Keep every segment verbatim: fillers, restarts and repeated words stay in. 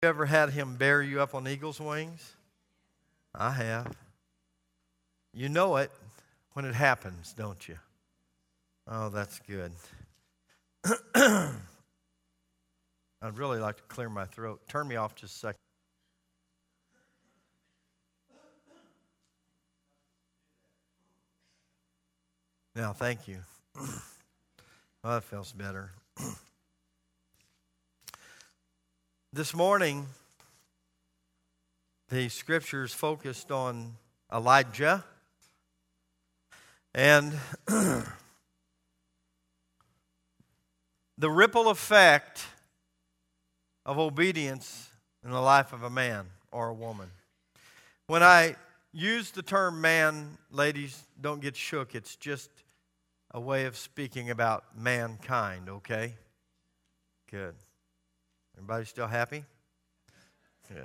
You ever had him bear you up on eagle's wings? I have. You know it when it happens, don't you? Oh, that's good. I'd really like to clear my throat. Turn me off just a second. Now, thank you. Well, that feels better. This morning, the scriptures focused on Elijah and the ripple effect of obedience in the life of a man or a woman. When I use the term man, ladies, don't get shook. It's just a way of speaking about mankind, okay? Good. Everybody still happy? Good.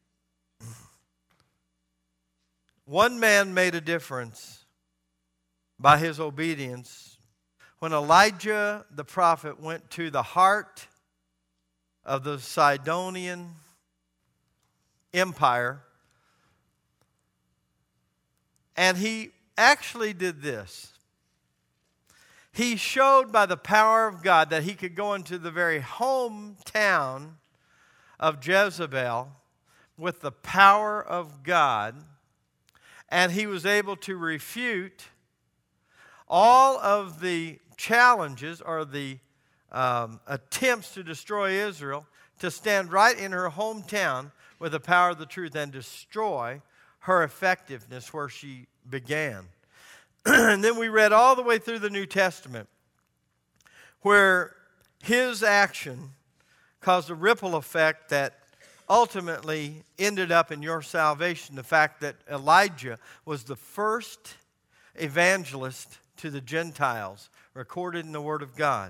One man made a difference by his obedience when Elijah the prophet went to the heart of the Sidonian Empire, and he actually did this. He showed by the power of God that he could go into the very hometown of Jezebel with the power of God, and he was able to refute all of the challenges or the um, attempts to destroy Israel, to stand right in her hometown with the power of the truth and destroy her effectiveness where she began. And then we read all the way through the New Testament where his action caused a ripple effect that ultimately ended up in your salvation. The fact that Elijah was the first evangelist to the Gentiles recorded in the Word of God.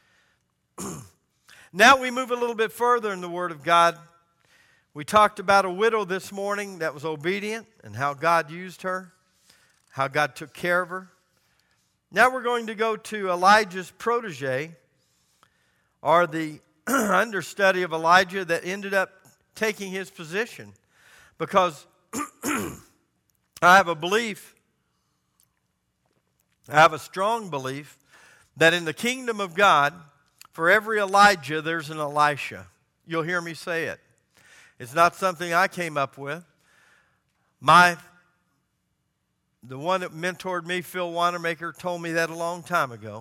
Now we move a little bit further in the Word of God. We talked about a widow this morning that was obedient and how God used her, how God took care of her. Now we're going to go to Elijah's protege, or the understudy of Elijah that ended up taking his position. Because I have a belief, I have a strong belief, that in the kingdom of God, for every Elijah, there's an Elisha. You'll hear me say it. It's not something I came up with. My The one that mentored me, Phil Wanamaker, told me that a long time ago.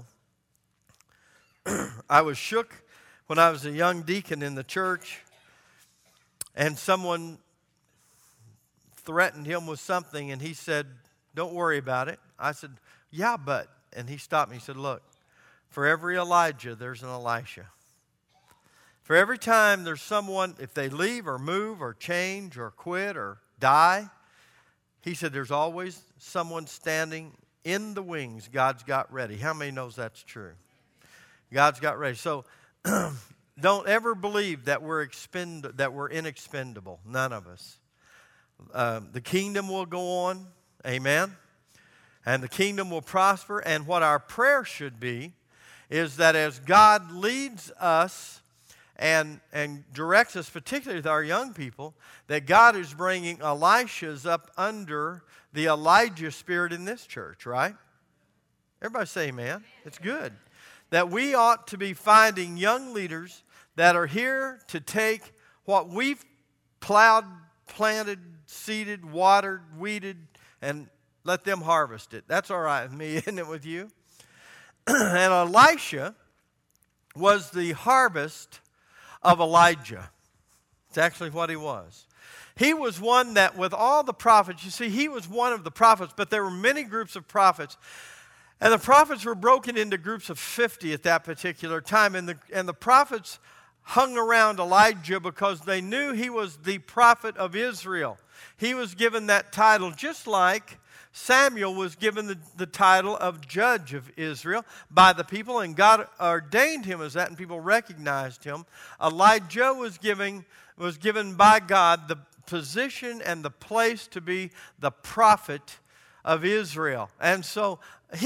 I was shook when I was a young deacon in the church, and someone threatened him with something, and he said, "Don't worry about it." I said, "Yeah, but," and he stopped me. He said, "Look, for every Elijah, there's an Elisha. For every time there's someone, if they leave or move or change or quit or die," he said, "there's always someone standing in the wings God's got ready." How many knows that's true? God's got ready. So don't ever believe that we're expend that we're inexpendable. None of us. Uh, the kingdom will go on. Amen. And the kingdom will prosper. And what our prayer should be is that as God leads us And, and directs us, particularly with our young people, that God is bringing Elishas up under the Elijah spirit in this church, right? Everybody say amen. It's good. That we ought to be finding young leaders that are here to take what we've plowed, planted, seeded, watered, weeded, and let them harvest it. That's all right with me, isn't it with you? And Elisha was the harvest of Elijah. It's actually what he was. He was one that with all the prophets, you see, he was one of the prophets, but there were many groups of prophets. And the prophets were broken into groups of fifty at that particular time. And the, and the prophets hung around Elijah because they knew he was the prophet of Israel. He was given that title just like Samuel was given the, the title of judge of Israel by the people, and God ordained him as that, and people recognized him. Elijah was giving, was given by God the position and the place to be the prophet of Israel. And so he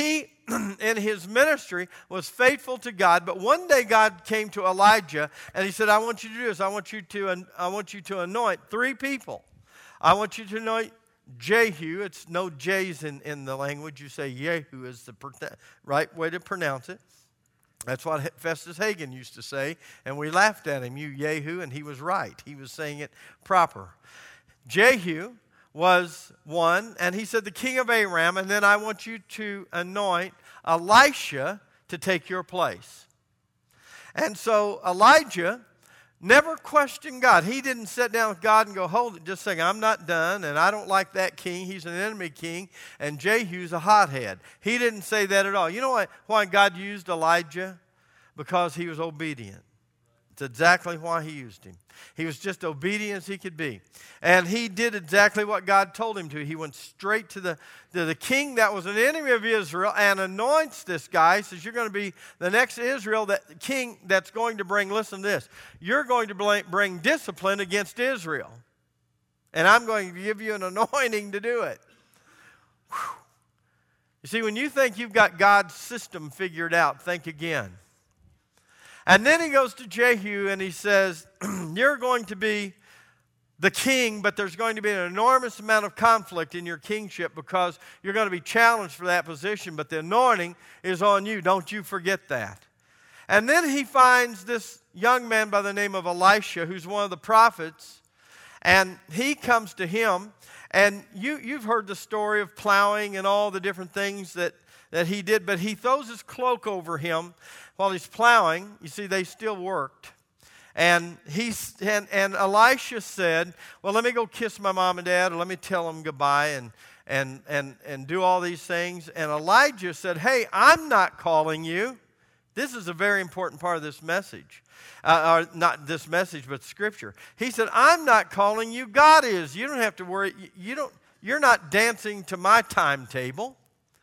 in his ministry was faithful to God. But one day God came to Elijah and he said, I want you to do this. I want you to, I want you to anoint three people. I want you to anoint Jehu. It's no J's in, in the language. You say Yehu is the right way to pronounce it. That's what Festus Hagen used to say, and we laughed at him, you Yehu, and he was right. He was saying it proper. Jehu was one, and he said, the king of Aram, and then I want you to anoint Elisha to take your place. And so Elijah never questioned God. He didn't sit down with God and go, hold it, just saying, I'm not done, and I don't like that king. He's an enemy king, and Jehu's a hothead. He didn't say that at all. You know what, why God used Elijah? Because he was obedient. It's exactly why he used him. He was just obedient as he could be. And he did exactly what God told him to. He went straight to the, to the king that was an enemy of Israel and anoints this guy. He says, you're going to be the next Israel, that king that's going to bring, listen to this, you're going to bring discipline against Israel. And I'm going to give you an anointing to do it. Whew. You see, when you think you've got God's system figured out, think again. And then he goes to Jehu and he says, you're going to be the king, but there's going to be an enormous amount of conflict in your kingship because you're going to be challenged for that position, but the anointing is on you. Don't you forget that. And then he finds this young man by the name of Elisha, who's one of the prophets, and he comes to him, and you, you've heard the story of plowing and all the different things that, that he did, but he throws his cloak over him while he's plowing. You see, they still worked. And, he's, and, and Elisha said, well, let me go kiss my mom and dad, or let me tell them goodbye and, and, and, and do all these things. And Elijah said, hey, I'm not calling you. This is a very important part of this message. Uh, or not this message, but Scripture. He said, I'm not calling you, God is. You don't have to worry. You don't, you're not dancing to my timetable.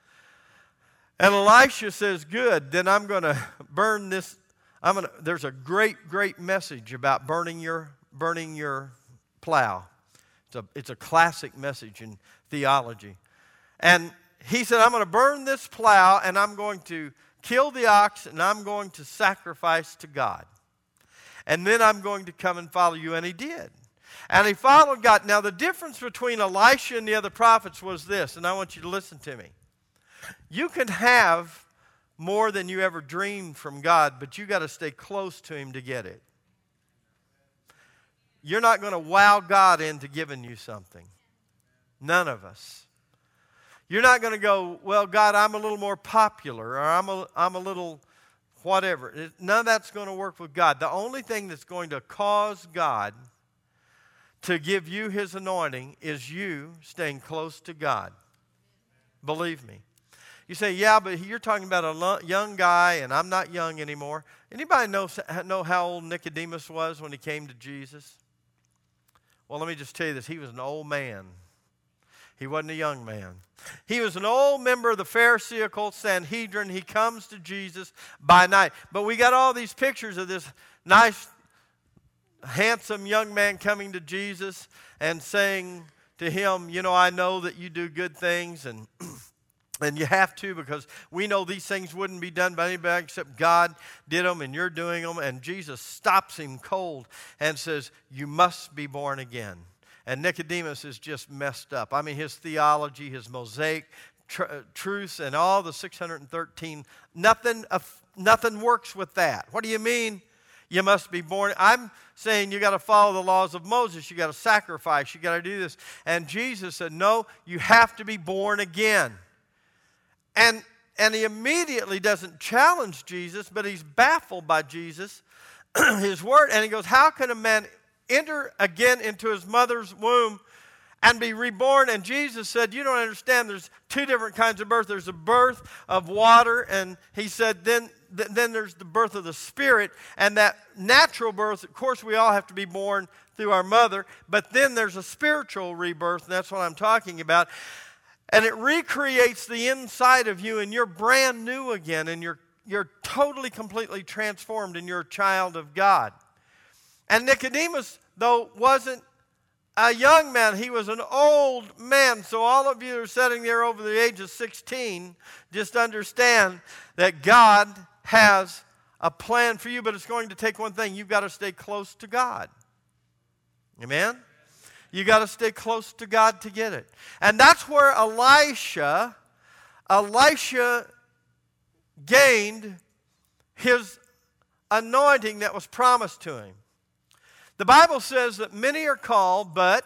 And Elisha says, good, then I'm going to burn this. I'm gonna, there's a great, great message about burning your, burning your plow. It's a, it's a classic message in theology. And he said, I'm going to burn this plow, and I'm going to kill the ox, and I'm going to sacrifice to God. And then I'm going to come and follow you. And he did. And he followed God. Now, the difference between Elisha and the other prophets was this, and I want you to listen to me. You can have more than you ever dreamed from God, but you got to stay close to him to get it. You're not going to wow God into giving you something. None of us. You're not going to go, well, God, I'm a little more popular, or I'm a, I'm a little whatever. None of that's going to work with God. The only thing that's going to cause God to give you his anointing is you staying close to God. Believe me. You say, yeah, but you're talking about a young guy, and I'm not young anymore. Anybody know, know how old Nicodemus was when he came to Jesus? Well, let me just tell you this. He was an old man. He wasn't a young man. He was an old member of the Pharisaical Sanhedrin. He comes to Jesus by night. But we got all these pictures of this nice, handsome young man coming to Jesus and saying to him, you know, I know that you do good things, and And you have to, because we know these things wouldn't be done by anybody except God did them, and you're doing them. And Jesus stops him cold and says, you must be born again. And Nicodemus is just messed up. I mean, his theology, his Mosaic tr- truths, and all the six hundred thirteen, nothing, uh, nothing works with that. What do you mean you must be born? I'm saying you got to follow the laws of Moses. You got to sacrifice. You got to do this. And Jesus said, no, you have to be born again. And, and he immediately doesn't challenge Jesus, but he's baffled by Jesus, his word. And he goes, how can a man enter again into his mother's womb and be reborn? And Jesus said, you don't understand. There's two different kinds of birth. There's a birth of water, and he said, then, th- then there's the birth of the Spirit. And that natural birth, of course, we all have to be born through our mother. But then there's a spiritual rebirth, and that's what I'm talking about. And it recreates the inside of you, and you're brand new again, and you're, you're totally, completely transformed, and you're a child of God. And Nicodemus, though, wasn't a young man. He was an old man. So all of you who are sitting there over the age of sixteen, just understand that God has a plan for you, but it's going to take one thing. You've got to stay close to God. Amen? You got to stay close to God to get it. And that's where Elisha, Elisha gained his anointing that was promised to him. The Bible says that many are called, but,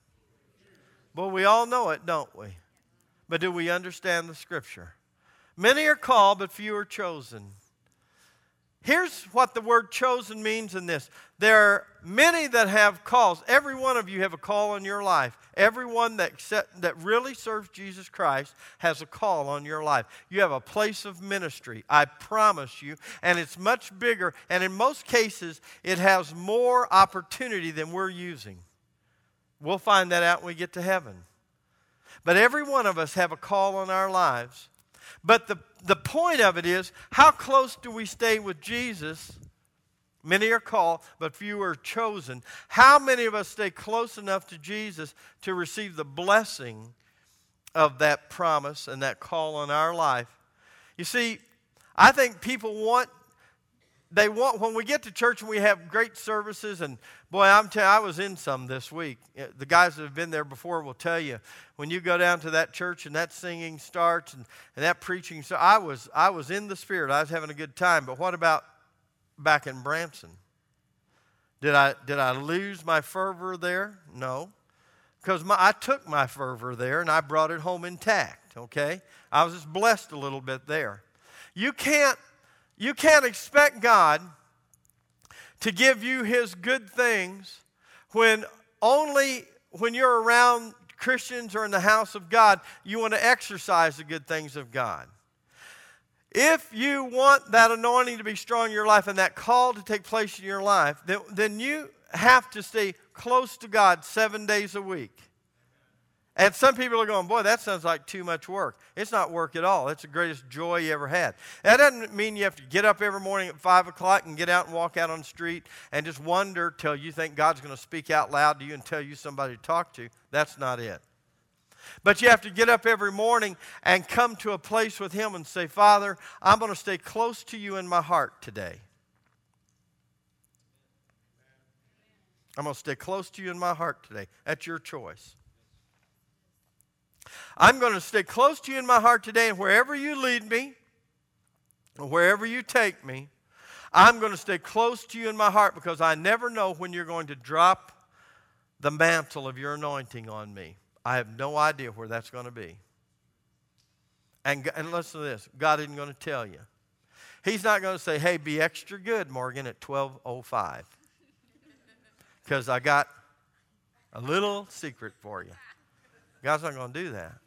well, we all know it, don't we? But do we understand the Scripture? Many are called, but few are chosen. Here's what the word chosen means in this. There are many that have calls. Every one of you have a call on your life. Everyone that, accept, that really serves Jesus Christ has a call on your life. You have a place of ministry, I promise you, and it's much bigger, and in most cases, it has more opportunity than we're using. We'll find that out when we get to heaven. But every one of us have a call on our lives. But the, the point of it is, how close do we stay with Jesus? Many are called, but few are chosen. How many of us stay close enough to Jesus to receive the blessing of that promise and that call on our life? You see, I think people want, they want, when we get to church and we have great services, and boy, I'm telling you, I was in some this week. The guys that have been there before will tell you, when you go down to that church and that singing starts and, and that preaching, so I was, I was in the Spirit. I was having a good time. But what about back in Branson? Did I, did I lose my fervor there? No. Because I took my fervor there and I brought it home intact, okay? I was just blessed a little bit there. You can't, you can't expect God to give you His good things when only when you're around Christians or in the house of God, you want to exercise the good things of God. If you want that anointing to be strong in your life and that call to take place in your life, then, then you have to stay close to God seven days a week. And some people are going, boy, that sounds like too much work. It's not work at all. It's the greatest joy you ever had. That doesn't mean you have to get up every morning at five o'clock and get out and walk out on the street and just wonder till you think God's going to speak out loud to you and tell you somebody to talk to. That's not it. But you have to get up every morning and come to a place with Him and say, Father, I'm going to stay close to you in my heart today. I'm going to stay close to you in my heart today. That's your choice. I'm going to stay close to you in my heart today, and wherever you lead me, or wherever you take me, I'm going to stay close to you in my heart because I never know when you're going to drop the mantle of your anointing on me. I have no idea where that's going to be. And, and listen to this. God isn't going to tell you. He's not going to say, hey, be extra good, Morgan, at twelve oh five. Because I got a little secret for you. God's not going to do that.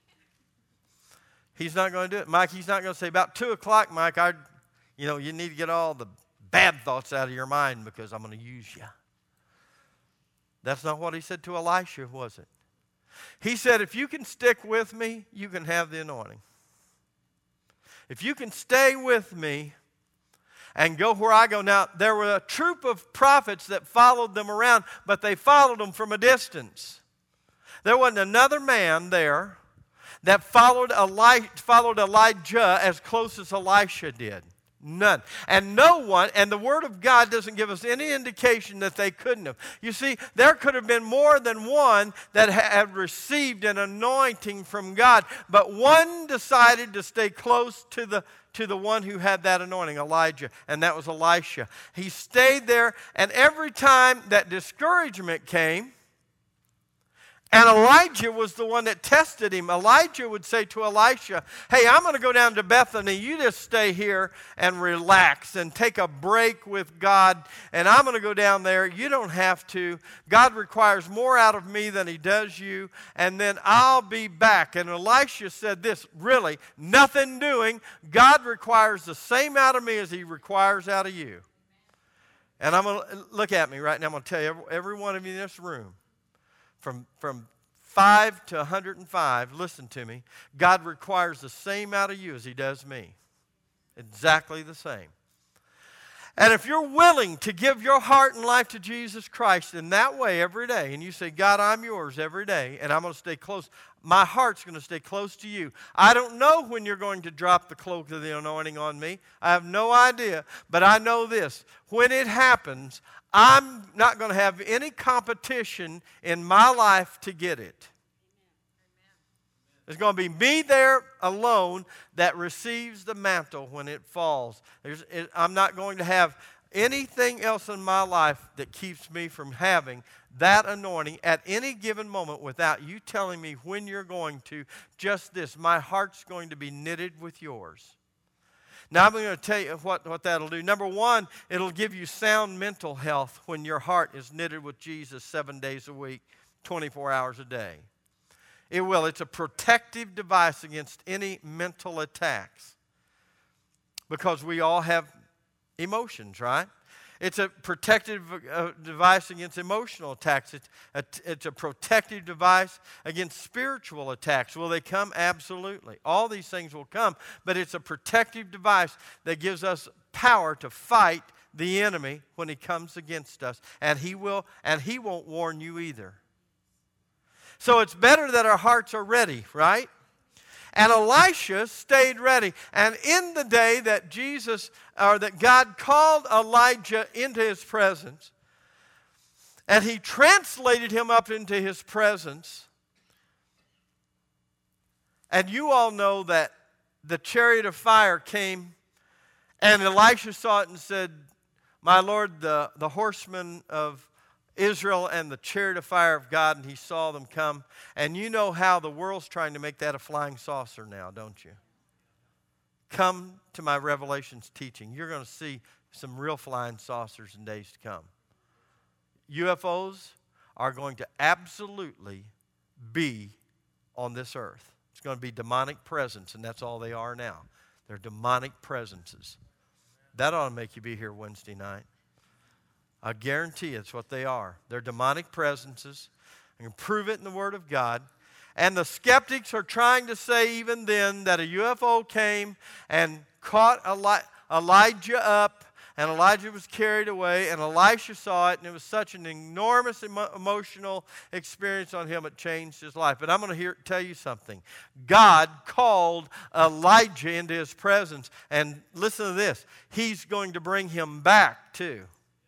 He's not going to do it. Mike, He's not going to say, about two o'clock, Mike, I, you know, you need to get all the bad thoughts out of your mind because I'm going to use you. That's not what He said to Elisha, was it? He said, if you can stick with me, you can have the anointing. If you can stay with me and go where I go. Now, there were a troop of prophets that followed them around, but they followed them from a distance. There wasn't another man there that followed, Eli- followed Elijah as close as Elisha did. None. And no one, and the Word of God doesn't give us any indication that they couldn't have. You see, there could have been more than one that had received an anointing from God, but one decided to stay close to the to the one who had that anointing, Elijah, and that was Elisha. He stayed there, and every time that discouragement came, and Elijah was the one that tested him. Elijah would say to Elisha, hey, I'm going to go down to Bethany. You just stay here and relax and take a break with God. And I'm going to go down there. You don't have to. God requires more out of me than He does you. And then I'll be back. And Elisha said this, really, nothing doing. God requires the same out of me as He requires out of you. And I'm going to look at me right now. I'm going to tell you, every, every one of you in this room, From, from five to one hundred five, listen to me, God requires the same out of you as He does me. Exactly the same. And if you're willing to give your heart and life to Jesus Christ in that way every day, and you say, God, I'm yours every day, and I'm going to stay close, my heart's going to stay close to you. I don't know when you're going to drop the cloak of the anointing on me. I have no idea, but I know this. When it happens, I'm not going to have any competition in my life to get it. There's going to be me there alone that receives the mantle when it falls. There's, it, I'm not going to have anything else in my life that keeps me from having that anointing at any given moment without you telling me when you're going to. Just this, my heart's going to be knitted with yours. Now I'm going to tell you what, what that'll do. Number one, it'll give you sound mental health when your heart is knitted with Jesus seven days a week, twenty-four hours a day. It will. It's a protective device against any mental attacks. Because we all have emotions, right? It's a protective uh, device against emotional attacks. It's a, it's a protective device against spiritual attacks. Will they come? Absolutely. All these things will come, but it's a protective device that gives us power to fight the enemy when he comes against us. And he will, and he won't warn you either. So it's better that our hearts are ready, right? And Elisha stayed ready. And in the day that Jesus, or that God called Elijah into his presence, and he translated him up into his presence, and you all know that the chariot of fire came, and Elisha saw it and said, my Lord, the, the horsemen of Israel and the chariot of fire of God, and he saw them come. And you know how the world's trying to make that a flying saucer now, don't you? Come to my Revelations teaching. You're going to see some real flying saucers in days to come. U F Os are going to absolutely be on this earth. It's going to be demonic presence, and that's all they are now. They're demonic presences. That ought to make you be here Wednesday night. I guarantee it's what they are. They're demonic presences. I can prove it in the Word of God. And the skeptics are trying to say even then that a U F O came and caught Eli- Elijah up, and Elijah was carried away, and Elisha saw it, and it was such an enormous emo- emotional experience on him, it changed his life. But I'm going to hear, tell you something. God called Elijah into his presence, and listen to this. He's going to bring him back too.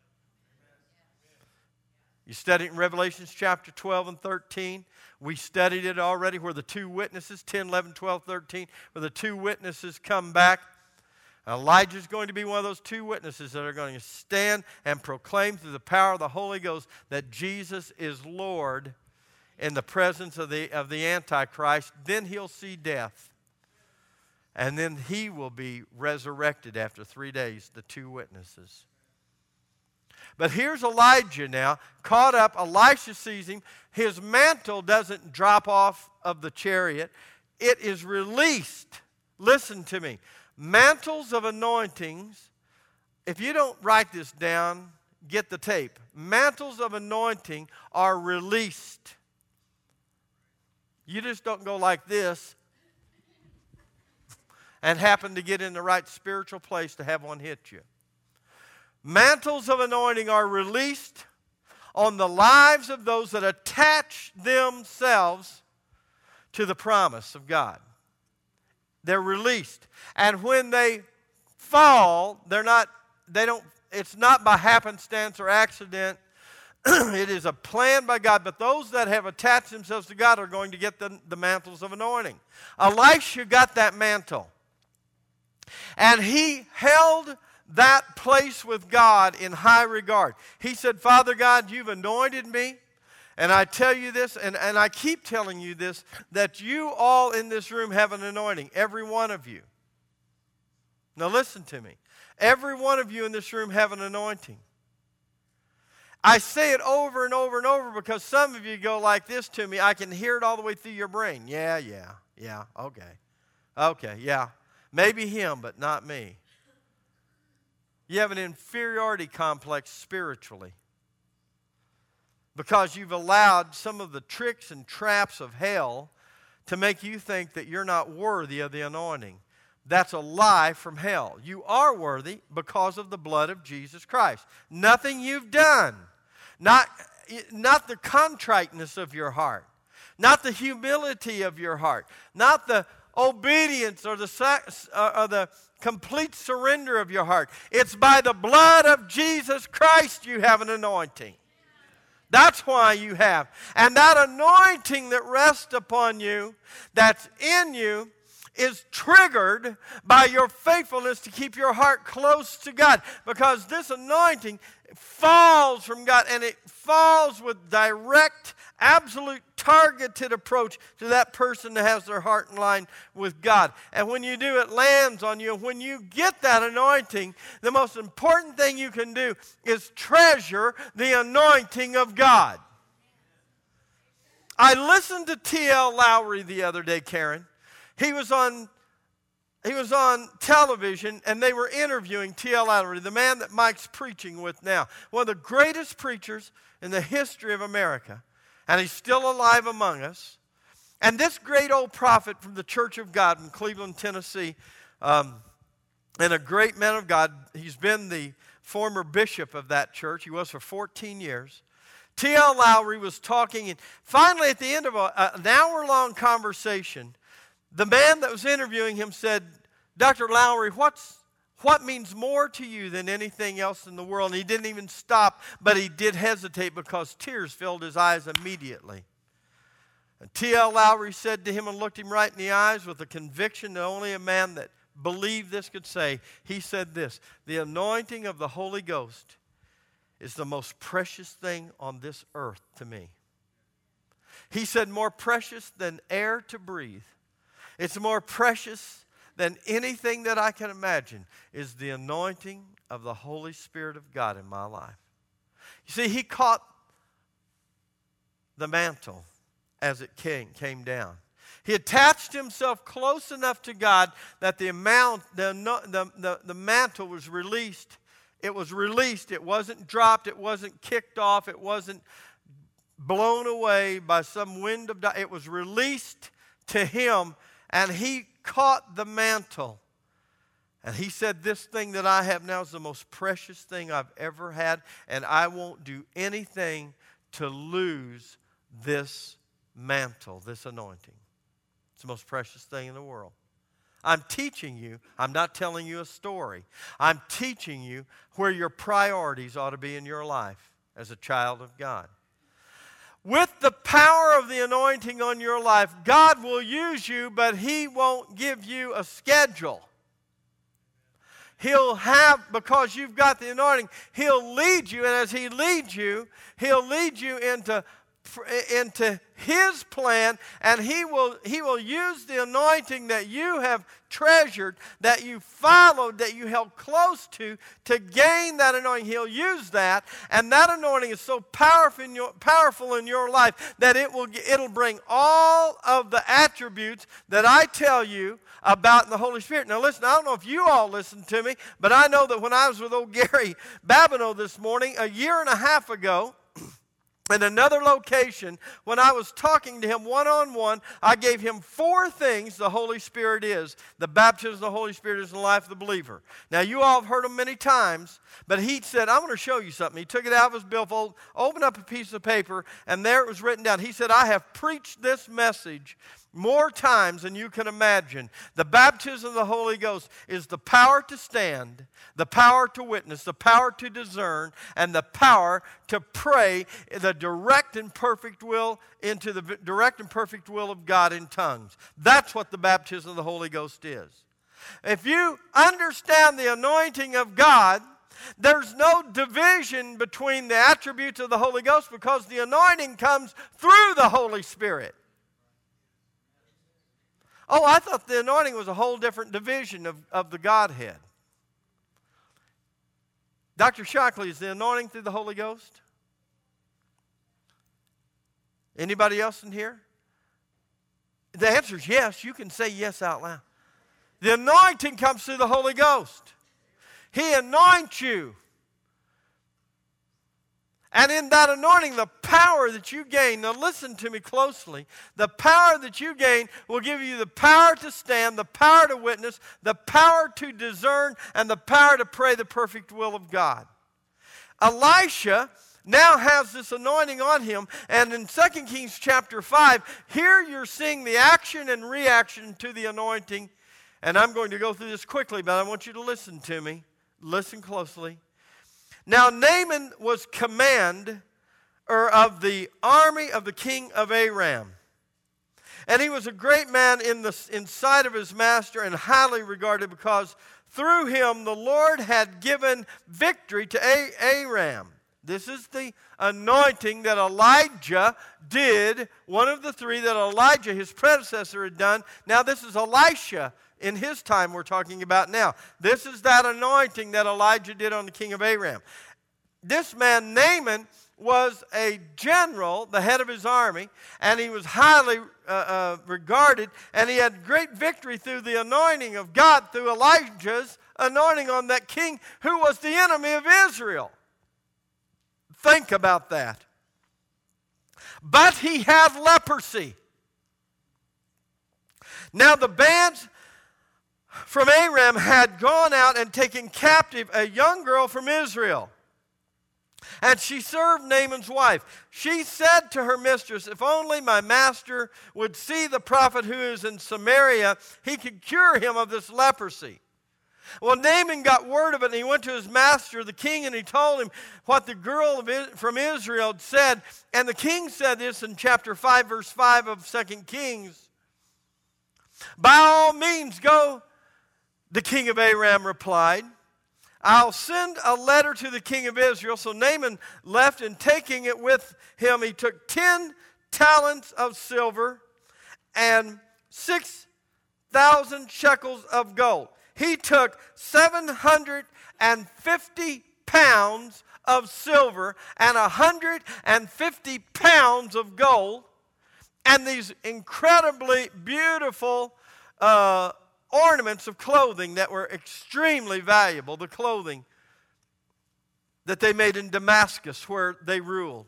You study it in Revelations chapter twelve and thirteen. We studied it already where the two witnesses, ten, eleven, twelve, thirteen, where the two witnesses come back. Elijah's going to be one of those two witnesses that are going to stand and proclaim through the power of the Holy Ghost that Jesus is Lord in the presence of the, of the Antichrist. Then he'll see death. And then he will be resurrected after three days, the two witnesses. But here's Elijah now, caught up. Elisha sees him. His mantle doesn't drop off of the chariot. It is released. Listen to me. Mantles of anointings, if you don't write this down, get the tape. Mantles of anointing are released. You just don't go like this and happen to get in the right spiritual place to have one hit you. Mantles of anointing are released on the lives of those that attach themselves to the promise of God. They're released. And when they fall, they're not, they don't, it's not by happenstance or accident. It is a plan by God. But those that have attached themselves to God are going to get the, the mantles of anointing. Elisha got that mantle. And he held that place with God in high regard. He said, Father God, you've anointed me. And I tell you this, and, and I keep telling you this, that you all in this room have an anointing. Every one of you. Now listen to me. Every one of you in this room have an anointing. I say it over and over and over because some of you go like this to me. I can hear it all the way through your brain. Yeah, yeah, yeah, okay. Okay, yeah. Maybe him, but not me. You have an inferiority complex spiritually because you've allowed some of the tricks and traps of hell to make you think that you're not worthy of the anointing. That's a lie from hell. You are worthy because of the blood of Jesus Christ. Nothing you've done, not, not the contriteness of your heart, not the humility of your heart, not the obedience or the, or the complete surrender of your heart. It's by the blood of Jesus Christ you have an anointing. That's why you have. And that anointing that rests upon you, that's in you, is triggered by your faithfulness to keep your heart close to God. Because this anointing falls from God, and it falls with direct, absolute, targeted approach to that person that has their heart in line with God. And when you do, it lands on you. When you get that anointing, the most important thing you can do is treasure the anointing of God. I listened to T L Lowry the other day, Karen. He was on he was on television, and they were interviewing T L Lowry, the man that Mike's preaching with now. One of the greatest preachers in the history of America. And he's still alive among us. And this great old prophet from the Church of God in Cleveland, Tennessee, um, and a great man of God, he's been the former bishop of that church. He was for fourteen years. T L Lowry was talking, and finally at the end of a, an hour-long conversation, the man that was interviewing him said, Doctor Lowry, what's, what means more to you than anything else in the world? And he didn't even stop, but he did hesitate because tears filled his eyes immediately. And T L Lowry said to him and looked him right in the eyes with a conviction that only a man that believed this could say. He said this, the anointing of the Holy Ghost is the most precious thing on this earth to me. He said, more precious than air to breathe. It's more precious than anything that I can imagine is the anointing of the Holy Spirit of God in my life. You see, he caught the mantle as it came, came down. He attached himself close enough to God that the amount, the, the, the, the mantle was released. It was released. It wasn't dropped. It wasn't kicked off. It wasn't blown away by some wind of... It was released to him, and he caught the mantle. And he said, this thing that I have now is the most precious thing I've ever had, and I won't do anything to lose this mantle, this anointing. It's the most precious thing in the world. I'm teaching you. I'm not telling you a story. I'm teaching you where your priorities ought to be in your life as a child of God. With the power of the anointing on your life, God will use you, but He won't give you a schedule. He'll have, because you've got the anointing, He'll lead you, and as He leads you, He'll lead you into, into His plan, and He will, He will use the anointing that you have treasured, that you followed, that you held close to, to gain that anointing. He'll use that, and that anointing is so powerful in your, powerful in your life that it will, it'll bring all of the attributes that I tell you about the Holy Spirit. Now listen, I don't know if you all listened to me, but I know that when I was with old Gary Babineau this morning, a year and a half ago, in another location, when I was talking to him one-on-one, I gave him four things the Holy Spirit is. The baptism of the Holy Spirit is in the life of the believer. Now, you all have heard them many times, but he said, I'm going to show you something. He took it out of his billfold, opened up a piece of paper, and there it was written down. He said, I have preached this message more times than you can imagine. The baptism of the Holy Ghost is the power to stand, the power to witness, the power to discern, and the power to pray the direct and perfect will into the direct and perfect will of God in tongues. That's what the baptism of the Holy Ghost is. If you understand the anointing of God, there's no division between the attributes of the Holy Ghost because the anointing comes through the Holy Spirit. Oh, I thought the anointing was a whole different division of, of the Godhead. Doctor Shockley, is the anointing through the Holy Ghost? Anybody else in here? The answer is yes. You can say yes out loud. The anointing comes through the Holy Ghost. He anoints you. And in that anointing, the power that you gain, now listen to me closely, the power that you gain will give you the power to stand, the power to witness, the power to discern, and the power to pray the perfect will of God. Elisha now has this anointing on him, and in Second Kings chapter five, here you're seeing the action and reaction to the anointing. And I'm going to go through this quickly, but I want you to listen to me. Listen closely. Now Naaman was command or of the army of the king of Aram. And he was a great man in the in sight of his master and highly regarded, because through him the Lord had given victory to Aram. This is the anointing that Elijah did, one of the three that Elijah, his predecessor, had done. Now this is Elisha in his time we're talking about now. This is that anointing that Elijah did on the king of Aram. This man, Naaman, was a general, the head of his army, and he was highly uh, uh, regarded, and he had great victory through the anointing of God, through Elijah's anointing on that king who was the enemy of Israel. Think about that. But he had leprosy. Now the bands from Aram had gone out and taken captive a young girl from Israel. And she served Naaman's wife. She said to her mistress, if only my master would see the prophet who is in Samaria, he could cure him of this leprosy. Well, Naaman got word of it, and he went to his master, the king, and he told him what the girl from Israel had said. And the king said this in chapter five, verse five of Second Kings. By all means, go, the king of Aram replied. I'll send a letter to the king of Israel. So Naaman left, and taking it with him, he took ten talents of silver and six thousand shekels of gold. He took seven hundred fifty pounds of silver and one hundred fifty pounds of gold, and these incredibly beautiful uh, ornaments of clothing that were extremely valuable, the clothing that they made in Damascus where they ruled.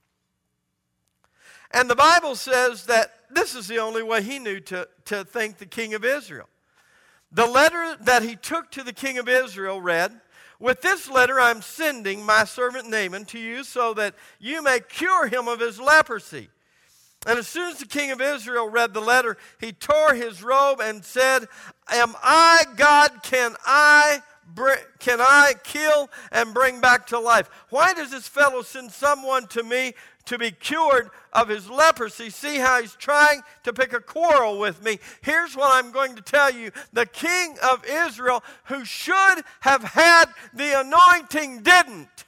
And the Bible says that this is the only way he knew to, to thank the king of Israel. The letter that he took to the king of Israel read, with this letter I'm sending my servant Naaman to you so that you may cure him of his leprosy. And as soon as the king of Israel read the letter, he tore his robe and said, am I God? Can I, can I kill and bring back to life? Why does this fellow send someone to me to be cured of his leprosy? See how he's trying to pick a quarrel with me. Here's what I'm going to tell you. The king of Israel, who should have had the anointing, didn't.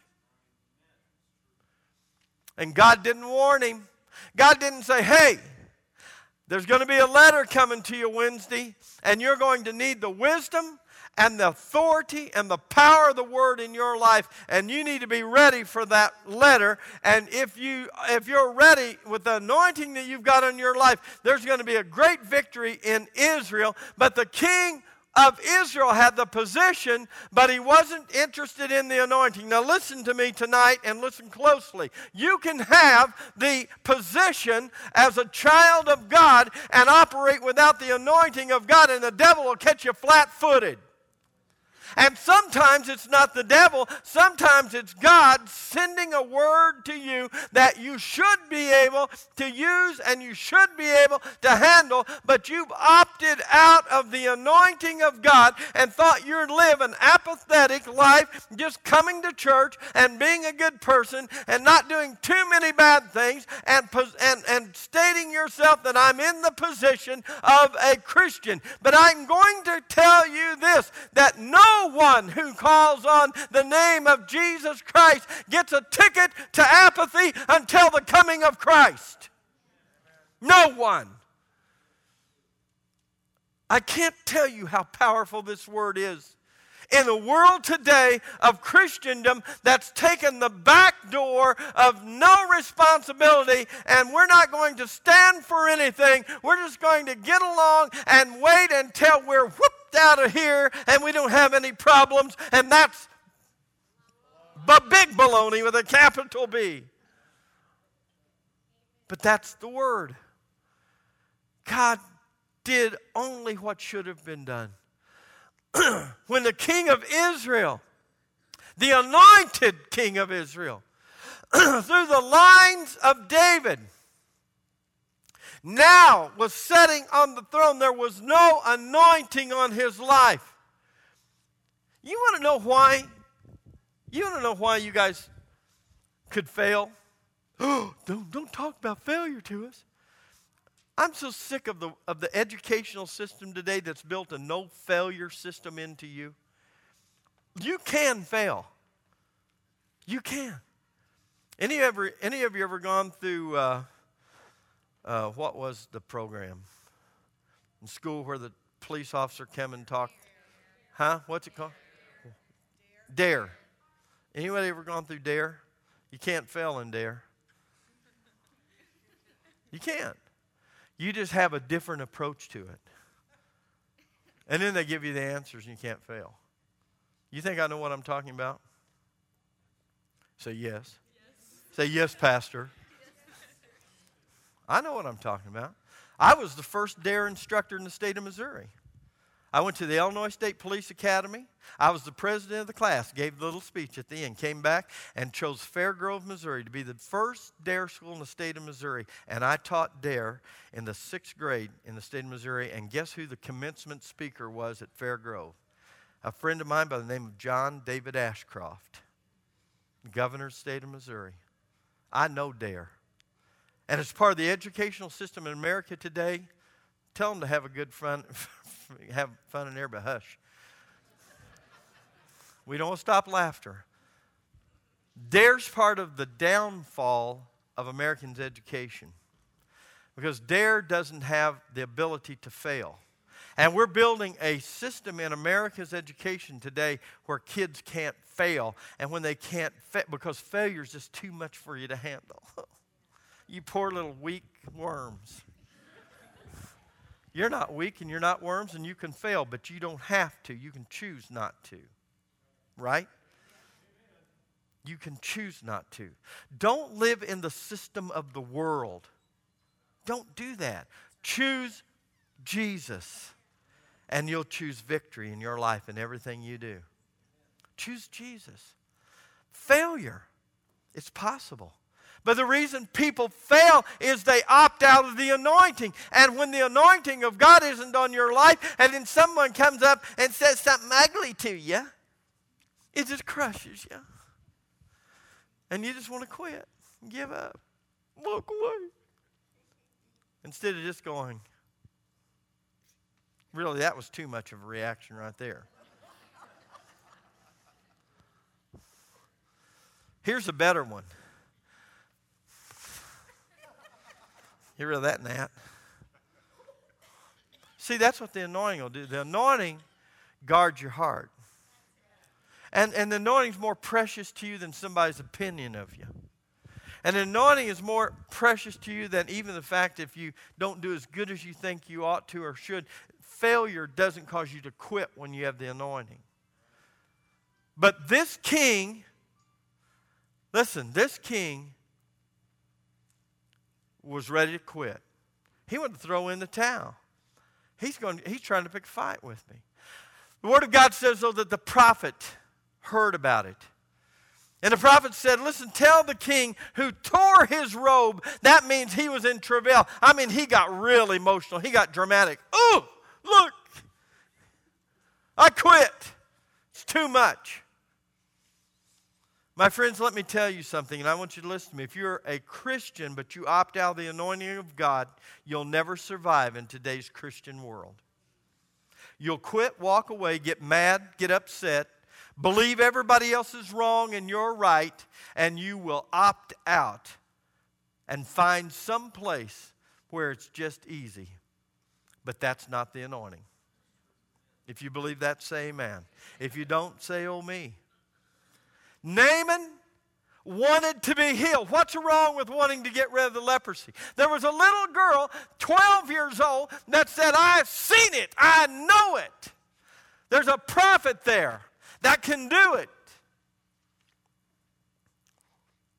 And God didn't warn him. God didn't say, hey, there's going to be a letter coming to you Wednesday, and you're going to need the wisdom and the authority and the power of the word in your life, and you need to be ready for that letter. And if, you, if you're ready with the anointing that you've got on your life, there's going to be a great victory in Israel. But the king of Israel had the position, but he wasn't interested in the anointing. Now listen to me tonight and listen closely. You can have the position as a child of God and operate without the anointing of God, and the devil will catch you flat-footed. And sometimes it's not the devil, sometimes it's God sending a word to you that you should be able to use and you should be able to handle, but you've opted out of the anointing of God and thought you'd live an apathetic life, just coming to church and being a good person and not doing too many bad things, and, and, and stating yourself that I'm in the position of a Christian. But I'm going to tell you this, that no No one who calls on the name of Jesus Christ gets a ticket to apathy until the coming of Christ. No one. I can't tell you how powerful this word is. In a world today of Christendom that's taken the back door of no responsibility, and we're not going to stand for anything. We're just going to get along and wait until we're whooped out of here and we don't have any problems, and that's But big baloney with a capital B. But that's the word. God did only what should have been done. When the king of Israel, the anointed king of Israel, through the lines of David, now was sitting on the throne, there was no anointing on his life. You want to know why? You want to know why you guys could fail? don't, don't talk about failure to us. I'm so sick of the, of the educational system today that's built a no-failure system into you. You can fail. You can. Any ever, any of you ever gone through, uh, uh, what was the program in school where the police officer came and talked? Huh? What's it called? Dare. Anybody ever gone through Dare? You can't fail in Dare. You can't. You just have a different approach to it. And then they give you the answers and you can't fail. You think I know what I'm talking about? Say yes. Yes. Say yes, Pastor. Yes. I know what I'm talking about. I was the first DARE instructor in the state of Missouri. I went to the Illinois State Police Academy. I was the president of the class, gave a little speech at the end, came back and chose Fairgrove, Missouri to be the first DARE school in the state of Missouri. And I taught DARE in the sixth grade in the state of Missouri. And guess who the commencement speaker was at Fairgrove? A friend of mine by the name of John David Ashcroft, governor of the state of Missouri. I know DARE. And as part of the educational system in America today, tell them to have a good fun, have fun in there, but hush. We don't stop laughter. DARE's part of the downfall of Americans' education because DARE doesn't have the ability to fail. And we're building a system in America's education today where kids can't fail. And when they can't fail, because failure is just too much for you to handle. You poor little weak worms. You're not weak and you're not worms and you can fail, but you don't have to. You can choose not to. Right? You can choose not to. Don't live in the system of the world. Don't do that. Choose Jesus and you'll choose victory in your life and everything you do. Choose Jesus. Failure, it's possible. But the reason people fail is they opt out of the anointing. And when the anointing of God isn't on your life, and then someone comes up and says something ugly to you, it just crushes you. And you just want to quit, give up, walk away. Instead of just going, really, that was too much of a reaction right there. Here's a better one. You read that, Nat? See, that's what the anointing will do. The anointing guards your heart. And, and the anointing is more precious to you than somebody's opinion of you. And the anointing is more precious to you than even the fact if you don't do as good as you think you ought to or should. Failure doesn't cause you to quit when you have the anointing. But this king, listen, this king was ready to quit. He wanted to throw in the towel. He's going. He's trying to pick a fight with me. The Word of God says, though, that the prophet heard about it. And the prophet said, listen, tell the king who tore his robe. That means he was in travail. I mean, he got real emotional. He got dramatic. Oh, look, I quit. It's too much. My friends, let me tell you something, and I want you to listen to me. If you're a Christian, but you opt out of the anointing of God, you'll never survive in today's Christian world. You'll quit, walk away, get mad, get upset, believe everybody else is wrong and you're right, and you will opt out and find some place where it's just easy. But that's not the anointing. If you believe that, say amen. If you don't, say oh me. Naaman wanted to be healed. What's wrong with wanting to get rid of the leprosy? There was a little girl, twelve years old, that said, I've seen it. I know it. There's a prophet there that can do it.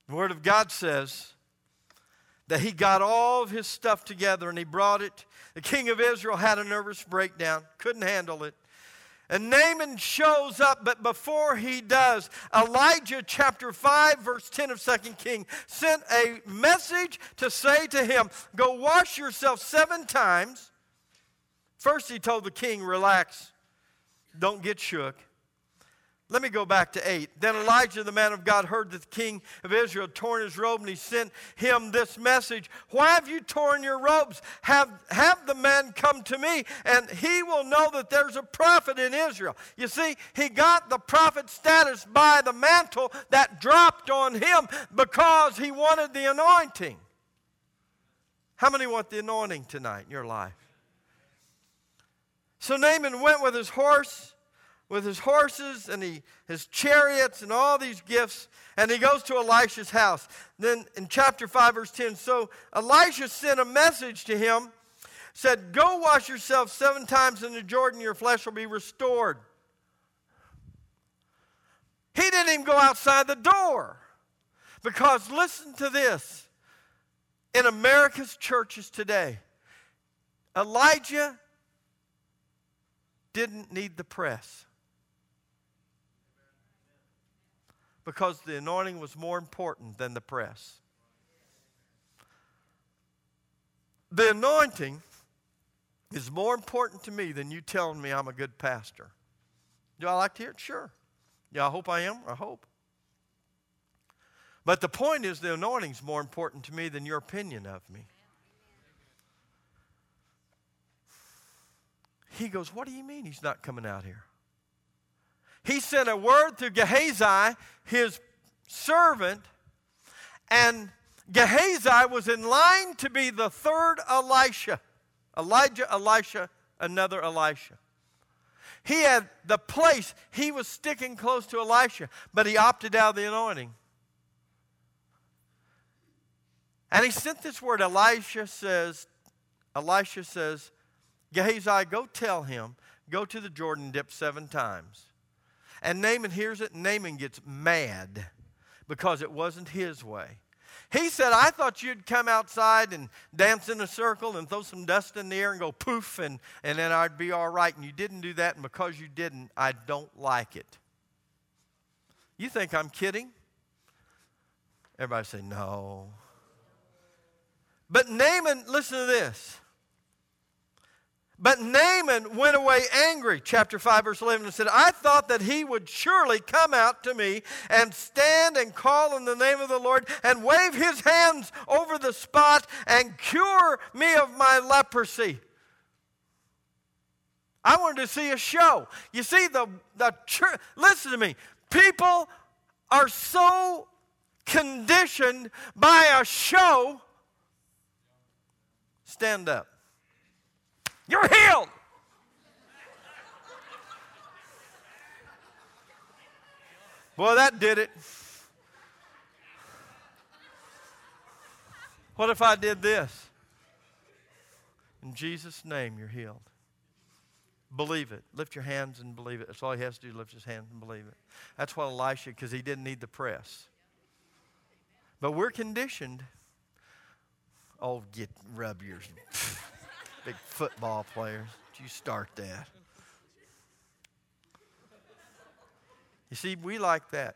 The Word of God says that he got all of his stuff together and he brought it. The king of Israel had a nervous breakdown, couldn't handle it. And Naaman shows up, but before he does, Elijah chapter five, verse ten of Second Kings, sent a message to say to him, go wash yourself seven times. First he told the king, relax, don't get shook. Let me go back to eight. Then Elijah, the man of God, heard that the king of Israel had torn his robe, and he sent him this message. Why have you torn your robes? Have, have the man come to me, and he will know that there's a prophet in Israel. You see, he got the prophet status by the mantle that dropped on him because he wanted the anointing. How many want the anointing tonight in your life? So Naaman went with his horse, with his horses and he, his chariots and all these gifts, and he goes to Elisha's house. Then in chapter five, verse ten, so Elisha sent a message to him, said, go wash yourself seven times in the Jordan, your flesh will be restored. He didn't even go outside the door. Because listen to this, in America's churches today, Elijah didn't need the press. Because the anointing was more important than the press. The anointing is more important to me than you telling me I'm a good pastor. Do I like to hear it? Sure. Yeah, I hope I am. I hope. But the point is the anointing is more important to me than your opinion of me. He goes, what do you mean he's not coming out here? He sent a word through Gehazi, his servant, and Gehazi was in line to be the third Elisha. Elijah, Elisha, another Elisha. He had the place, he was sticking close to Elisha, but he opted out of the anointing. And he sent this word, Elisha says, Elisha says, Gehazi, go tell him, go to the Jordan, dip seven times. And Naaman hears it, and Naaman gets mad because it wasn't his way. He said, I thought you'd come outside and dance in a circle and throw some dust in the air and go poof, and, and then I'd be all right. And you didn't do that, and because you didn't, I don't like it. You think I'm kidding? Everybody say, no. But Naaman, listen to this. But Naaman went away angry, chapter five, verse eleven, and said, I thought that he would surely come out to me and stand and call in the name of the Lord and wave his hands over the spot and cure me of my leprosy. I wanted to see a show. You see, the, the church, listen to me, people are so conditioned by a show. Stand up. You're healed. Boy, that did it. What if I did this? In Jesus' name, you're healed. Believe it. Lift your hands and believe it. That's all he has to do, lift his hands and believe it. That's what Elisha, because he didn't need the press. But we're conditioned. Oh, get rub yours. Big football players. You start that. You see, we like that.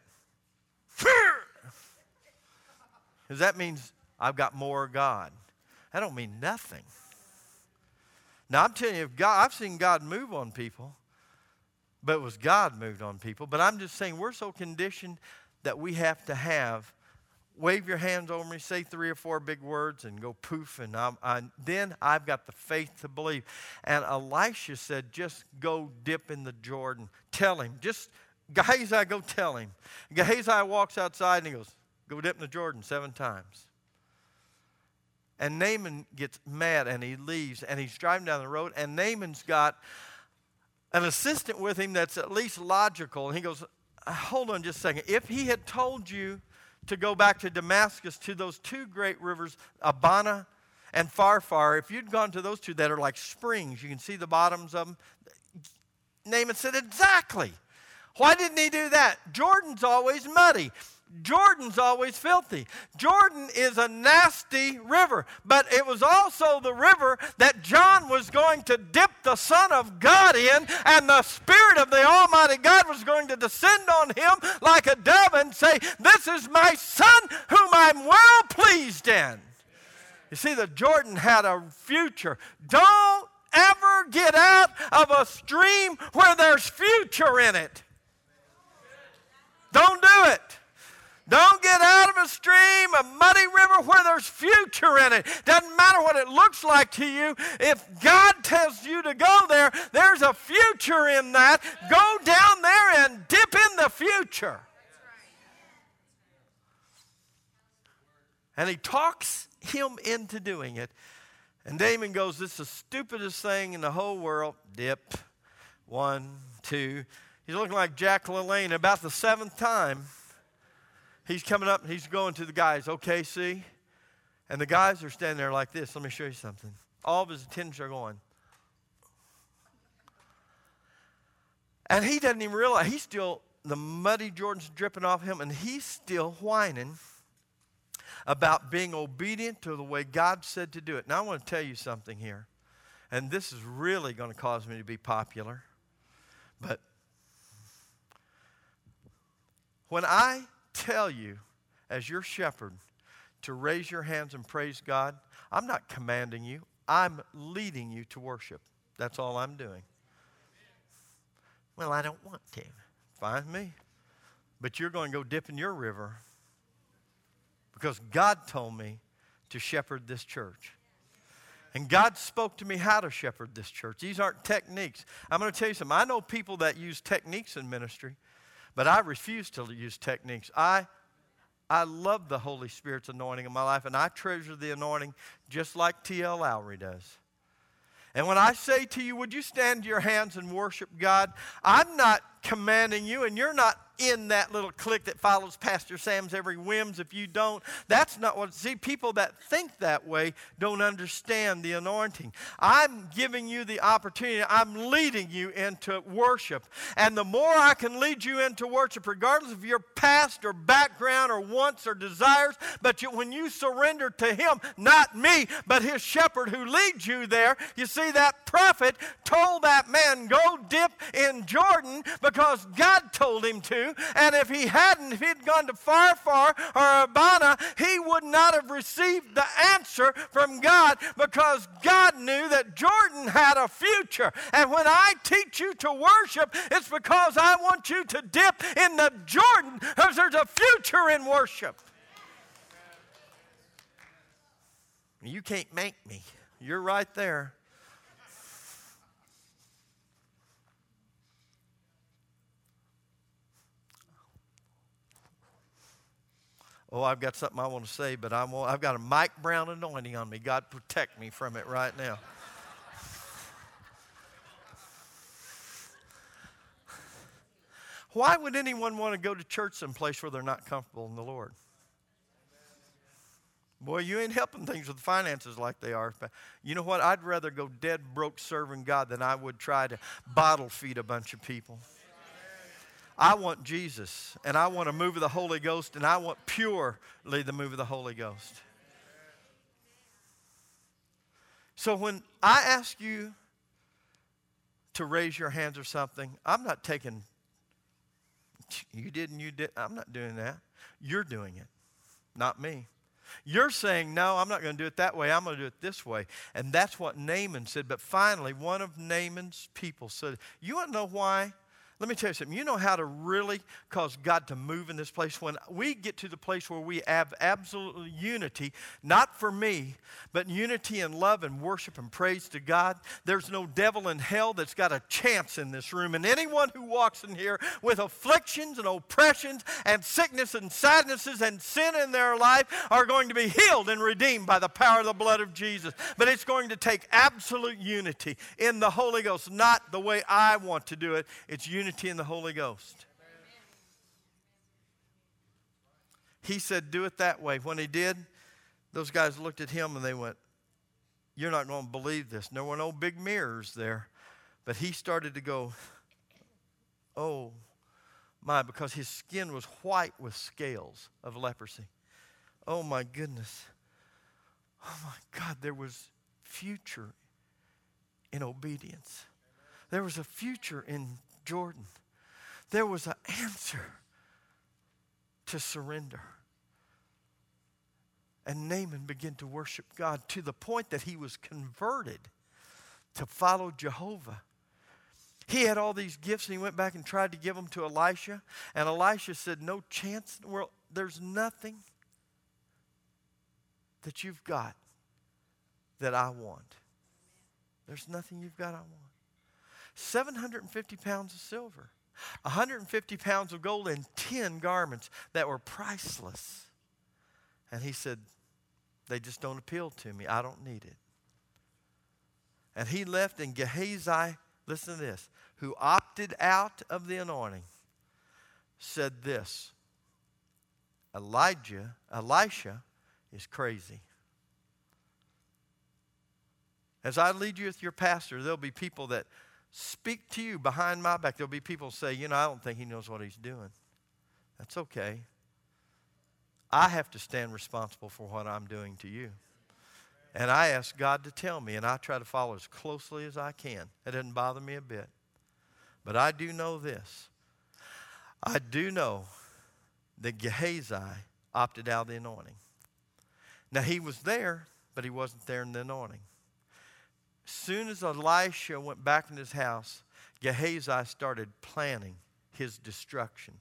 Because that means I've got more of God. That don't mean nothing. Now, I'm telling you, if God, I've seen God move on people, but it was God moved on people. But I'm just saying we're so conditioned that we have to have wave your hands over me, say three or four big words, and go poof, and I'm, I, then I've got the faith to believe. And Elisha said, just go dip in the Jordan. Tell him. Just, Gehazi, go tell him. Gehazi walks outside, and he goes, go dip in the Jordan seven times. And Naaman gets mad, and he leaves, and he's driving down the road, and Naaman's got an assistant with him that's at least logical. And he goes, hold on just a second. If he had told you to go back to Damascus to those two great rivers, Abana and Pharpar, if you'd gone to those two that are like springs, you can see the bottoms of them. Naaman said, exactly. Why didn't he do that? Jordan's always muddy. Jordan's always filthy. Jordan is a nasty river, but it was also the river that John was going to dip the Son of God in, and the Spirit of the Almighty God was going to descend on him like a dove and say, "This is my Son whom I'm well pleased in." You see, the Jordan had a future. Don't ever get out of a stream where there's future in it. Don't do it. Don't get out of a stream, a muddy river where there's future in it. Doesn't matter what it looks like to you. If God tells you to go there, there's a future in that. Go down there and dip in the future. And he talks him into doing it. And Naaman goes, "This is the stupidest thing in the whole world." Dip. One, two. He's looking like Jack LaLanne. About the seventh time, he's coming up and he's going to the guys. "Okay, see?" And the guys are standing there like this. Let me show you something. All of his attendants are going. And he doesn't even realize. He's still, the muddy Jordan's dripping off him, and he's still whining about being obedient to the way God said to do it. Now, I want to tell you something here. And this is really going to cause me to be popular. But when I tell you, as your shepherd, to raise your hands and praise God, I'm not commanding you. I'm leading you to worship. That's all I'm doing. "Well, I don't want to." Fine with me. But you're going to go dip in your river because God told me to shepherd this church. And God spoke to me how to shepherd this church. These aren't techniques. I'm going to tell you something. I know people that use techniques in ministry, but I refuse to use techniques. I I love the Holy Spirit's anointing in my life, and I treasure the anointing just like T L Lowry does. And when I say to you, would you stand to your hands and worship God? I'm not commanding you, and you're not in that little clique that follows Pastor Sam's every whims. If you don't, that's not what, see, people that think that way don't understand the anointing. I'm giving you the opportunity. I'm leading you into worship. And the more I can lead you into worship, regardless of your past or background or wants or desires, but you, when you surrender to Him, not me, but His shepherd who leads you there, you see, that prophet told that man, "Go dip in Jordan," because God told him to. And if he hadn't, if he'd gone to Pharpar or Abana, he would not have received the answer from God, because God knew that Jordan had a future. And when I teach you to worship, it's because I want you to dip in the Jordan, because there's a future in worship. You can't make me. You're right there. Oh, I've got something I want to say, but I won't. I've got a Mike Brown anointing on me. God protect me from it right now. Why would anyone want to go to church someplace where they're not comfortable in the Lord? Boy, you ain't helping things with finances like they are. You know what? I'd rather go dead broke serving God than I would try to bottle feed a bunch of people. I want Jesus, and I want a move of the Holy Ghost, and I want purely the move of the Holy Ghost. So when I ask you to raise your hands or something, I'm not taking, you did and you did. I'm not doing that. You're doing it, not me. You're saying, "No, I'm not going to do it that way. I'm going to do it this way." And that's what Naaman said. But finally, one of Naaman's people said, "You want to know why? Let me tell you something. You know how to really cause God to move in this place? When we get to the place where we have absolute unity, not for me, but unity and love and worship and praise to God, there's no devil in hell that's got a chance in this room. And anyone who walks in here with afflictions and oppressions and sickness and sadnesses and sin in their life are going to be healed and redeemed by the power of the blood of Jesus. But it's going to take absolute unity in the Holy Ghost, not the way I want to do it. It's unity in the Holy Ghost. He said, "Do it that way." When he did, those guys looked at him and they went, "You're not going to believe this." And there were no big mirrors there. But he started to go, "Oh, my, because his skin was white with scales of leprosy. Oh my goodness. Oh my God, there was future in obedience. There was a future in Jordan. There was an answer to surrender. And Naaman began to worship God to the point that he was converted to follow Jehovah. He had all these gifts, and he went back and tried to give them to Elisha. And Elisha said, no chance in the world. There's nothing that you've got that I want. There's nothing you've got I want. seven hundred fifty pounds of silver, one hundred fifty pounds of gold, and ten garments that were priceless. And he said, they just don't appeal to me. I don't need it. And he left, and Gehazi, listen to this, who opted out of the anointing, said this, Elijah, Elisha is crazy. As I lead you with your pastor, there'll be people that speak to you behind my back. There'll be people who say, you know, I don't think he knows what he's doing. That's okay. I have to stand responsible for what I'm doing to you. And I ask God to tell me, and I try to follow as closely as I can. It doesn't bother me a bit. But I do know this. I do know that Gehazi opted out of the anointing. Now, he was there, but he wasn't there in the anointing. As soon as Elisha went back in his house, Gehazi started planning his destruction.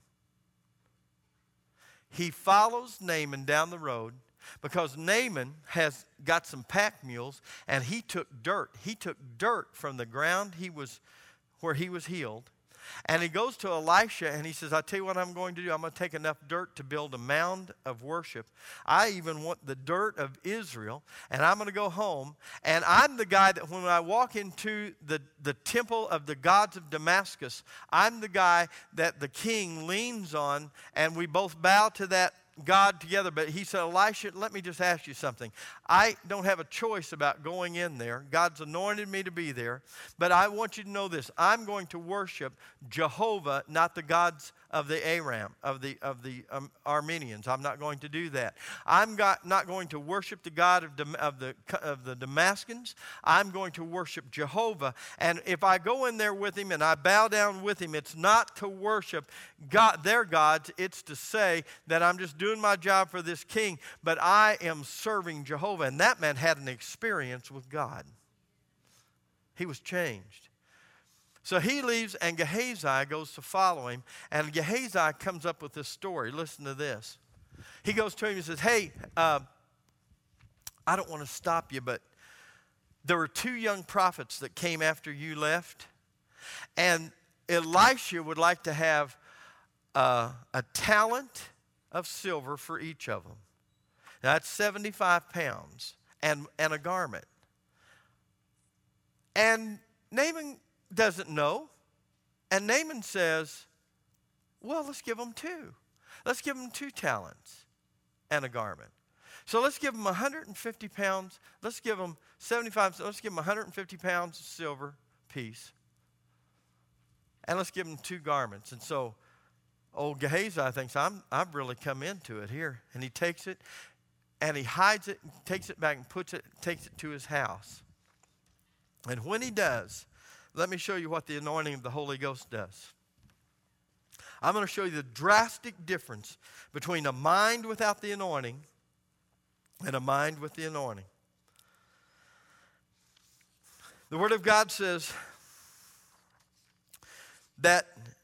He follows Naaman down the road because Naaman has got some pack mules, and he took dirt. He took dirt from the ground he was, where he was healed. And he goes to Elisha and he says, I tell you what I'm going to do. I'm going to take enough dirt to build a mound of worship. I even want the dirt of Israel, and I'm going to go home. And I'm the guy that when I walk into the, the temple of the gods of Damascus, I'm the guy that the king leans on, and we both bow to that God together. But he said, Elisha, let me just ask you something. I don't have a choice about going in there. God's anointed me to be there. But I want you to know this. I'm going to worship Jehovah, not the gods of the Aram, of the of the um, Armenians. I'm not going to do that. I'm got, not going to worship the God of, Dam- of the of the Damascans. I'm going to worship Jehovah. And if I go in there with him and I bow down with him, it's not to worship God, their gods. It's to say that I'm just doing my job for this king, but I am serving Jehovah. And that man had an experience with God. He was changed. So he leaves, and Gehazi goes to follow him. And Gehazi comes up with this story. Listen to this. He goes to him and says, hey, uh, I don't want to stop you, but there were two young prophets that came after you left. And Elisha would like to have uh, a talent of silver for each of them. Now, that's seventy-five pounds and, and a garment. And Naaman doesn't know. And Naaman says, well, let's give them two. Let's give them two talents and a garment. So let's give them one hundred fifty pounds. Let's give them seventy-five. Let's give them one hundred fifty pounds of silver piece. And let's give them two garments. And so old Gehazi thinks, I'm, I've really come into it here. And he takes it and he hides it, and takes it back and puts it, takes it to his house. And when he does, let me show you what the anointing of the Holy Ghost does. I'm going to show you the drastic difference between a mind without the anointing and a mind with the anointing. The Word of God says that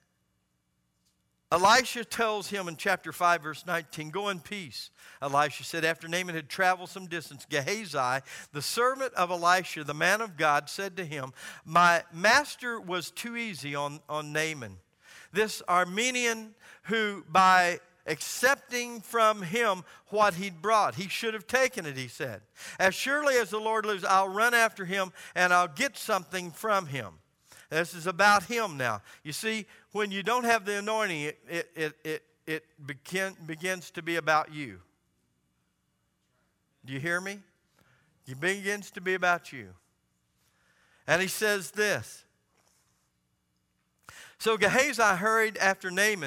Elisha tells him in chapter five, verse nineteen, go in peace. Elisha said, after Naaman had traveled some distance, Gehazi, the servant of Elisha, the man of God, said to him, my master was too easy on, on Naaman, this Armenian who by accepting from him what he'd brought, he should have taken it, he said. As surely as the Lord lives, I'll run after him and I'll get something from him. This is about him now. You see, when you don't have the anointing, it, it, it, it, it begin, begins to be about you. Do you hear me? It begins to be about you. And he says this. So Gehazi hurried after Naaman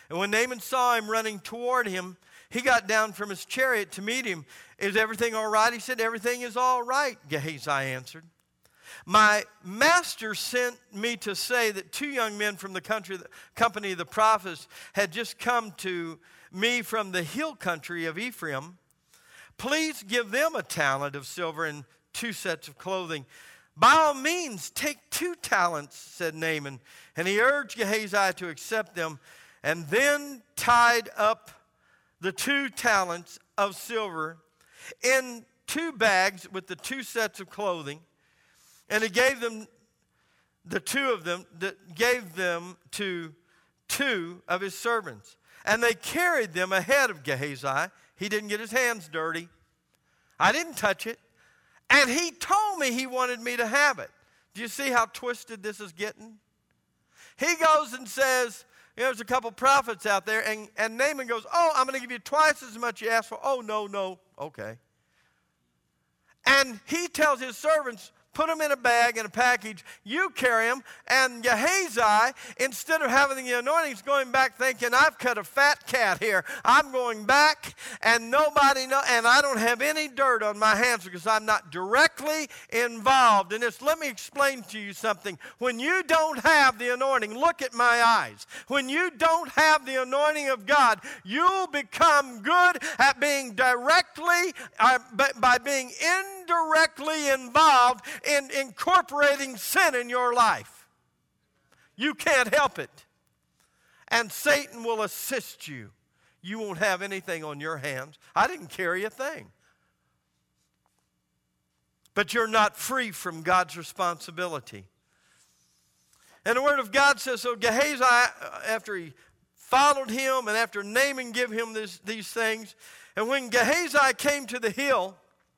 And when Naaman saw him running toward him, he got down from his chariot to meet him. Is everything all right? He said, everything is all right, Gehazi answered. My master sent me to say that two young men from the country, the company of the prophets had just come to me from the hill country of Ephraim. Please give them a talent of silver and two sets of clothing. By all means, take two talents, said Naaman. And he urged Gehazi to accept them, and then tied up the two talents of silver in two bags with the two sets of clothing. And he gave them, the two of them, gave them to two of his servants. And they carried them ahead of Gehazi. He didn't get his hands dirty. I didn't touch it. And he told me he wanted me to have it. Do you see how twisted this is getting? He goes and says, you know, there's a couple prophets out there. And, and Naaman goes, oh, I'm going to give you twice as much you asked for. Oh, no, no. Okay. And he tells his servants, put them in a bag, in a package. You carry them. And Gehazi, instead of having the anointing, is going back thinking, I've cut a fat cat here. I'm going back, and nobody know, and I don't have any dirt on my hands because I'm not directly involved in this. Let me explain to you something. When you don't have the anointing, look at my eyes. When you don't have the anointing of God, you'll become good at being directly, uh, by, by being indirectly involved in incorporating sin in your life. You can't help it. And Satan will assist you. You won't have anything on your hands. I didn't carry a thing. But you're not free from God's responsibility. And the Word of God says, so Gehazi, after he followed him and after Naaman gave him this, these things, and when Gehazi came to the hill,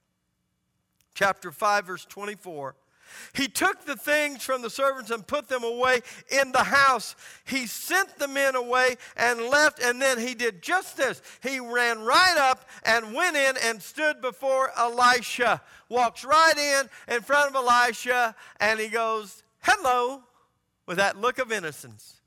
chapter five, verse twenty-four. He took the things from the servants and put them away in the house. He sent the men away and left, and then he did just this. He ran right up and went in and stood before Elisha. Walks right in in front of Elisha, and he goes, hello, with that look of innocence.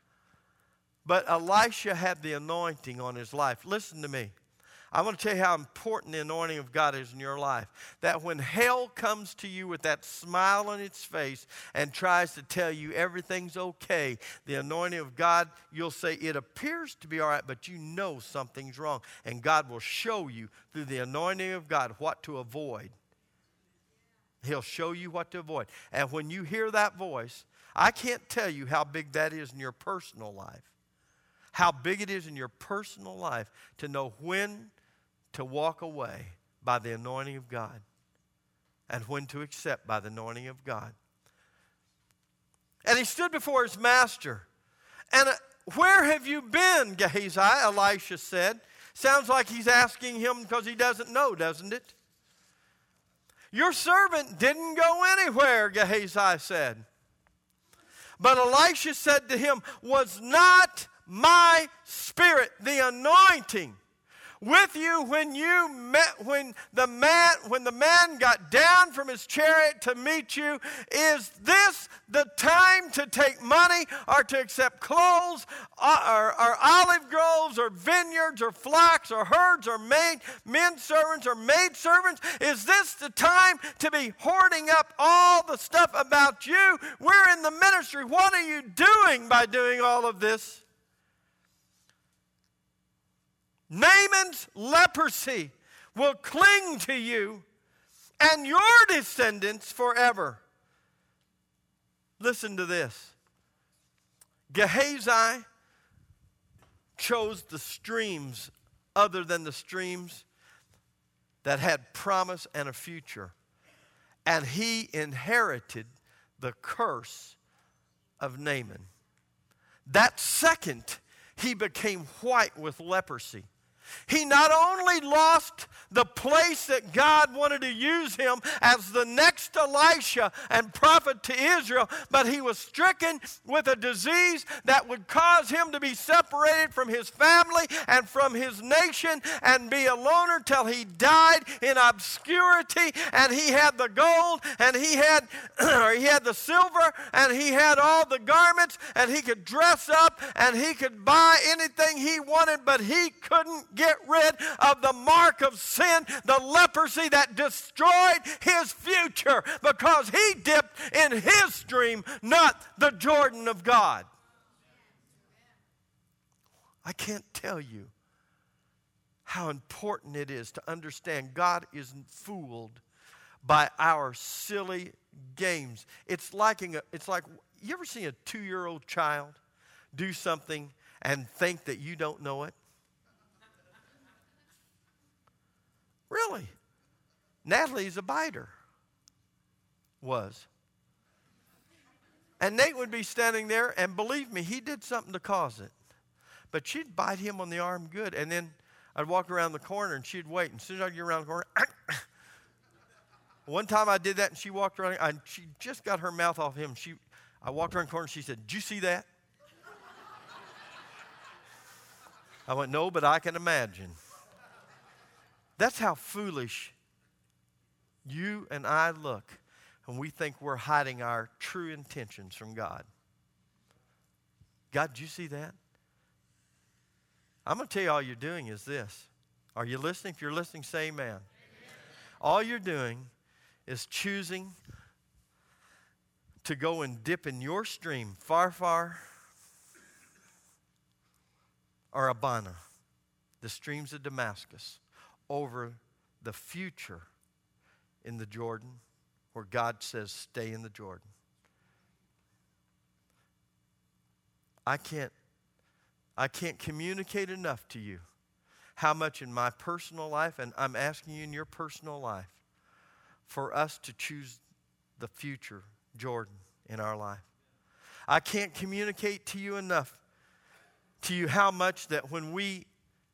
But Elisha had the anointing on his life. Listen to me. I want to tell you how important the anointing of God is in your life. That when hell comes to you with that smile on its face and tries to tell you everything's okay, the anointing of God, you'll say, it appears to be all right, but you know something's wrong. And God will show you through the anointing of God what to avoid. He'll show you what to avoid. And when you hear that voice, I can't tell you how big that is in your personal life. How big it is in your personal life to know when to walk away by the anointing of God and when to accept by the anointing of God. And he stood before his master. And uh, where have you been, Gehazi? Elisha said. Sounds like he's asking him because he doesn't know, doesn't it? Your servant didn't go anywhere, Gehazi said. But Elisha said to him, was not my spirit, the anointing, with you when you met, when the man, when the man got down from his chariot to meet you? Is this the time to take money or to accept clothes or, or, or olive groves or vineyards or flocks or herds or maid, men servants or maid servants? Is this the time to be hoarding up all the stuff about you? We're in the ministry. What are you doing by doing all of this? Naaman's leprosy will cling to you and your descendants forever. Listen to this. Gehazi chose the streams other than the streams that had promise and a future. And he inherited the curse of Naaman. That second, he became white with leprosy. He not only lost the place that God wanted to use him as the next Elisha and prophet to Israel, but he was stricken with a disease that would cause him to be separated from his family and from his nation and be a loner till he died in obscurity. And he had the gold, and he had, or he had the silver, and he had all the garments, and he could dress up, and he could buy anything he wanted, but he couldn't get rid of the mark of sin, the leprosy that destroyed his future, because he dipped in his stream, not the Jordan of God. I can't tell you how important it is to understand God isn't fooled by our silly games. It's like, a, it's like, you ever see a two-year-old child do something and think that you don't know it? Really? Natalie's a biter. Was. And Nate would be standing there, and believe me, he did something to cause it. But she'd bite him on the arm good, and then I'd walk around the corner, and she'd wait. And as soon as I'd get around the corner, one time I did that, and she walked around, and she just got her mouth off him. She, I walked around the corner, and she said, "Did you see that?" I went, "No, but I can imagine." That's how foolish you and I look when we think we're hiding our true intentions from God. God, did you see that? I'm going to tell you, all you're doing is this. Are you listening? If you're listening, say amen. Amen. All you're doing is choosing to go and dip in your stream, Pharpar or Abana, the streams of Damascus, over the future in the Jordan, where God says, stay in the Jordan. I can't, I can't communicate enough to you how much in my personal life, and I'm asking you in your personal life, for us to choose the future Jordan in our life. I can't communicate to you enough to you how much that when we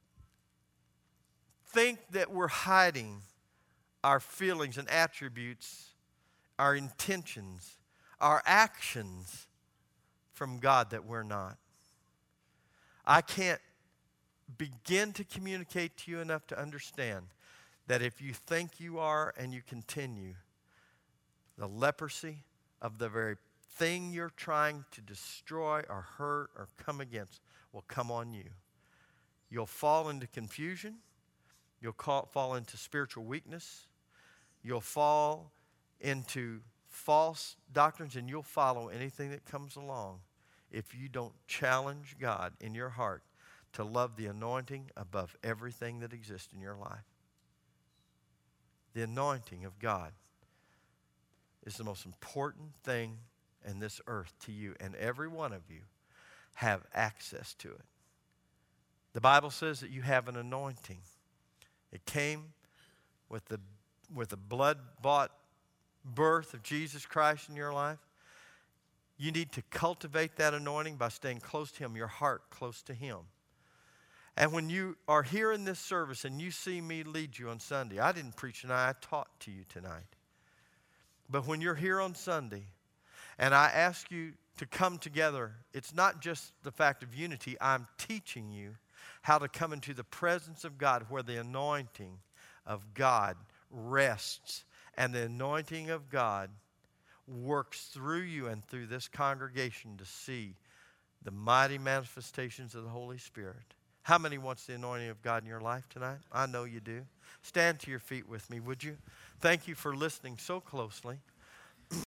think that we're hiding our feelings and attributes, our intentions, our actions from God, that we're not. I can't begin to communicate to you enough to understand that if you think you are and you continue, the leprosy of the very thing you're trying to destroy or hurt or come against will come on you. You'll fall into confusion. You'll call, fall into spiritual weakness. You'll fall into false doctrines, and you'll follow anything that comes along if you don't challenge God in your heart to love the anointing above everything that exists in your life. The anointing of God is the most important thing in this earth to you, and every one of you have access to it. The Bible says that you have an anointing. It came with the, with the blood-bought birth of Jesus Christ in your life. You need to cultivate that anointing by staying close to Him, your heart close to Him. And when you are here in this service and you see me lead you on Sunday, I didn't preach tonight, I taught to you tonight. But when you're here on Sunday and I ask you to come together, it's not just the fact of unity. I'm teaching you how to come into the presence of God, where the anointing of God rests, and the anointing of God works through you and through this congregation to see the mighty manifestations of the Holy Spirit. How many wants the anointing of God in your life tonight? I know you do. Stand to your feet with me, would you? Thank you for listening so closely.